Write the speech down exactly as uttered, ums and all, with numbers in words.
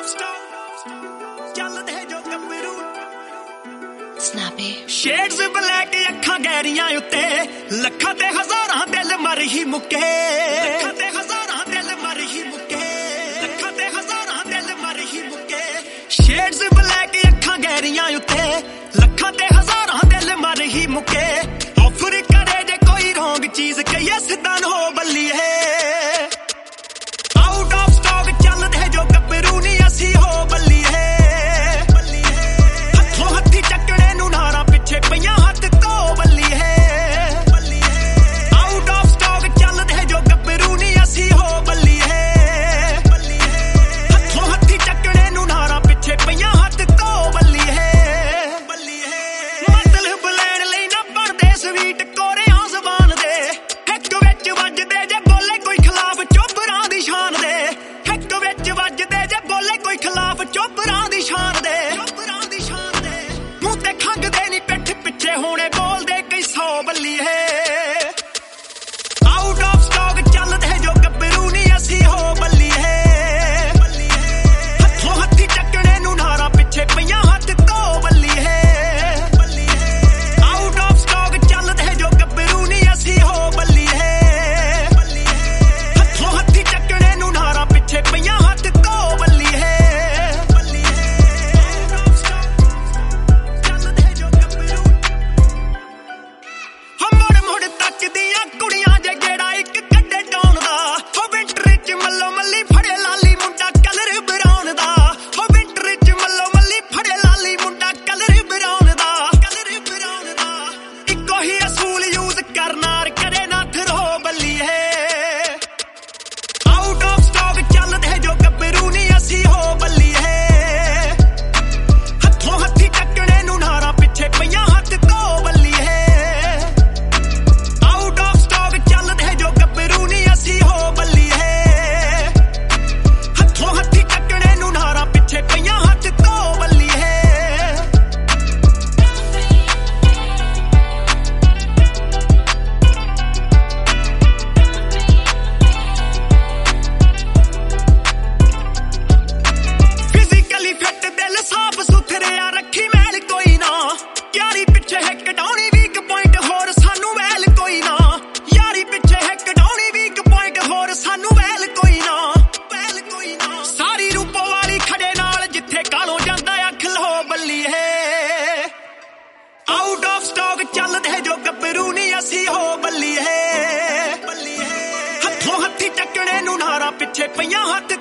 shades black अखां गहरियां उत्ते लखां ते हजारां दिल मर ही मुके लखां ते हजारां दिल मर ही मुके लखां ते हजारां दिल मर ही मुके शेड्स ब्लैक अखां गहरियां उत्ते लखां ते हजारां दिल मर ही मुके ऑफर करे जे कोई रॉन्ग चीज कहिए सिद्धा न हो बल्लीए आउट ऑफ स्टॉक चलदे जो गब्बरू नी असी हो बल्लीए हथों हथी चकणे नू नारा पिछे पईयां हथ तो बल्लीए आउट ऑफ स्टॉक चलदे जो गब्बरू नी असी हो बल्लीए हथों हथी चकणे नू नारा पिछे पईयां हथ तो बल्लीए मतलब लैण लई ना बनदे स्वीट कोरियां ज़बान दे हिक विच वजदे जे बोले कोई खिलाफ चोबरां दी शान दे हिक विच वजदे जे बोले कोई खिलाफ चोबरां दी शान दे चोबरां दी शान दे मूंह ते खंगदे नी पिठ पिछे होणे बोलदे कई सौ बल्लीए आउट ऑफ स्टॉक चलदे जो गब्बरू नी असी हो बल्लीए हथों हथी चकणे नू नारा पिछे पईयां हथ तो बल्लीए आउट ऑफ स्टॉक चलदे जो गब्बरू नी असी हो बल्लीए हथों हथी चकणे नू नारा पिछे पईयां हथ तो बल्लीए चलदे जो गब्बरू हम मुड़ मुड़ तकदियां कुड़ियां जे गेड़ा इक कड्डे डाउन दा हो विंटर च मल्लो मल्ली फड़े लाली मुंडा कलर ब्राउन दा हो विंटर च मल्लो मल्ली फड़े लाली मुंडा कलर ब्राउन दा कलर ब्राउन दा इक्को ही असूल यूज करना करे ना थरो बल्लीए आउट ऑफ स्टॉक चलदे जो गब्बरू नी असी हो बल्लीए हथों हथी चकणे नू नारा पिछे पईयां हथ तो बल्लीए आउट ऑफ स्टॉक चलदे जो गब्बरू नी असी हो बल्लीए हथों हथी चकणे नू नारा पिछे पईयां हथ तो बल्लीए फिजिकली फिट दिल साफ सुथरिया रखी मैल कोई ना यारी पिछे हिक डाउनी वीक पॉइंट होर सानू वैल कोई ना यारी पिछे हिक डाउनी वीक पॉइंट होर सानू वैल कोई ना वैल कोई ना सारी रूपो वाली खड़े नाल जिथे कालों जांदा अख लो बल्लीए आउट ऑफ स्टॉक चलदे जो गब्बरू नी असी हो बल्लीए हथों हथी चकणे नू नारा पिछे पईयां हथ